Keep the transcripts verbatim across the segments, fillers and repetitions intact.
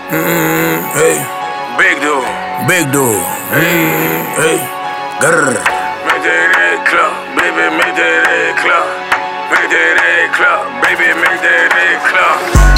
Mm, hey, Big dude. big dude. Mm, hey, grrr. Make that head clap, baby, make that head clap. Make that head clap, baby, make that head clap.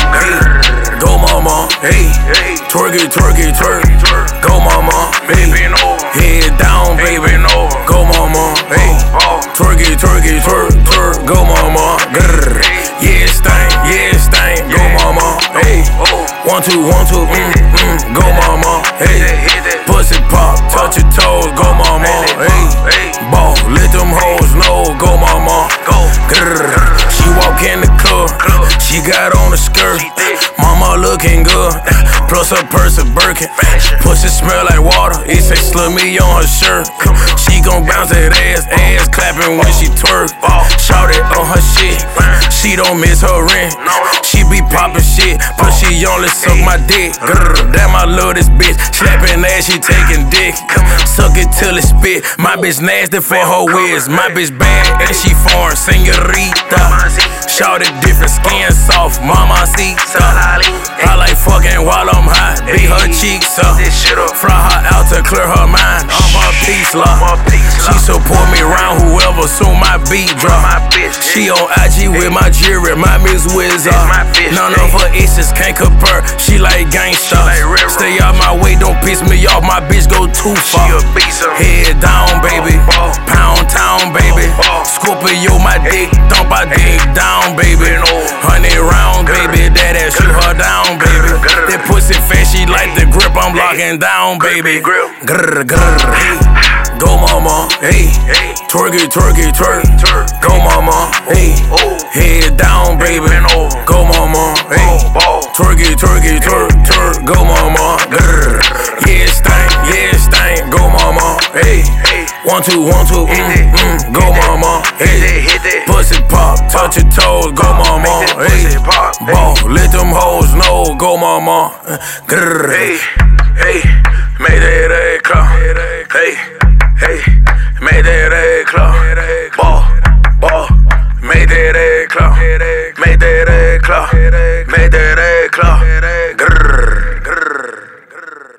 Hey, go mama, hey, Hey, twerk it, twerk it, twerk. twerk. Go mama, hey, Baby, over. head down, Baby, baby. over. Go mama, hey, Oh, twerk it, twerk it, twerk, twerk. Go mama, grrr. Yeah, stain, yeah, stain. Go mama, hey, oh. one two, one two, mm, mm. Go mama, hey, Hit that. pussy pop, touch your toes. Go mama, hey, Hey, ball, let them hoes know. Go mama, go. grrr. She walk in the club, she got on a skirt. She thick. Mama looking good, plus her purse a Birkin. Pussy smell like water, it say slut me on her shirt. She gon' bounce that ass, ass clapping when she twerk. Shout it on her shit, she don't miss her rent. She be poppin' shit, but she only suck my dick. Grrr, damn I love this bitch, slapping ass, she taking dick. Suck it till it spit, my bitch nasty for her whiz. My bitch bad and she foreign, señorita. Shout it different, skin soft, mamacita. I like fucking while I'm high, beat her cheeks up. This shit up. Fry her out to clear her mind, I'm her peace love. My peace She love. support me around whoever, soon my beat drop. My bitch. She on I G with my jewelry, my Miss Wizard. my bitch, None of her exes can't compare, she like gangsta. like River. Stay out my way, don't piss me off, my bitch go too She far. a beast. Head down, baby. Oh, oh. Pound town, baby. Oh, oh. Scorpio, my dick. Dump, I dig down, baby. Hundred round, baby. That ass shoot her down, baby. That pussy fat, she like the grip. I'm locking down, baby. grip. Grr, grr, hey. Go mama, hey. Hey, Twerk it, twerk it, twerk. twerk. Go mama, hey. Oh, Head down, baby. over. Go mama, hey. ball. Twerk it, twerk it, twerk, twerk. Go mama, grr. Yeah, stain, yeah, stain. Go mama, hey. Hey, One two, one two, mm, mm. Go mama, hit that, hey. hit that. Pussy pop, touch your toes. Go mama, Make that hey. pussy pop. Ball, let them hoes know. Go mama, grr. Hey, hey, make that head clap. Hey, hey, make that head clap.